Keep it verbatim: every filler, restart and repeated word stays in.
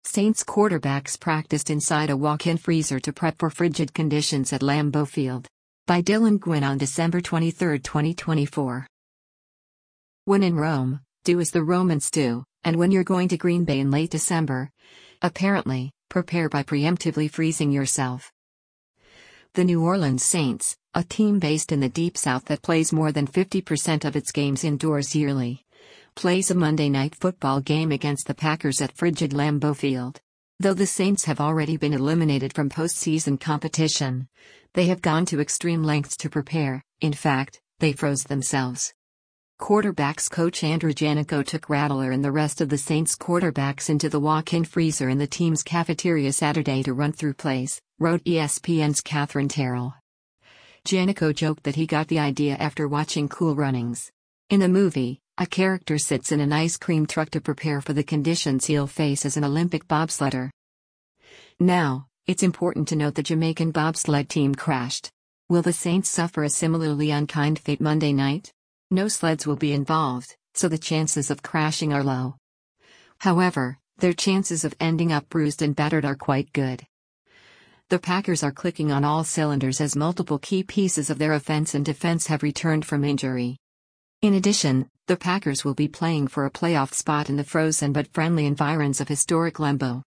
Saints quarterbacks practiced inside a walk-in freezer to prep for frigid conditions at Lambeau Field. By Dylan Gwynn on December twenty-third, twenty twenty-four. When in Rome, do as the Romans do, and when you're going to Green Bay in late December, apparently, prepare by preemptively freezing yourself. The New Orleans Saints, a team based in the Deep South that plays more than fifty percent of its games indoors yearly, plays a Monday night football game against the Packers at frigid Lambeau Field. Though the Saints have already been eliminated from postseason competition, they have gone to extreme lengths to prepare. In fact, they froze themselves. Quarterbacks coach Andrew Janico took Rattler and the rest of the Saints quarterbacks into the walk-in freezer in the team's cafeteria Saturday to run through plays, wrote E S P N's Catherine Terrell. Janico joked that he got the idea after watching Cool Runnings. In the movie, a character sits in an ice cream truck to prepare for the conditions he'll face as an Olympic bobsledder. Now, it's important to note the Jamaican bobsled team crashed. Will the Saints suffer a similarly unkind fate Monday night? No sleds will be involved, so the chances of crashing are low. However, their chances of ending up bruised and battered are quite good. The Packers are clicking on all cylinders as multiple key pieces of their offense and defense have returned from injury. In addition, the Packers will be playing for a playoff spot in the frozen but friendly environs of historic Lambeau.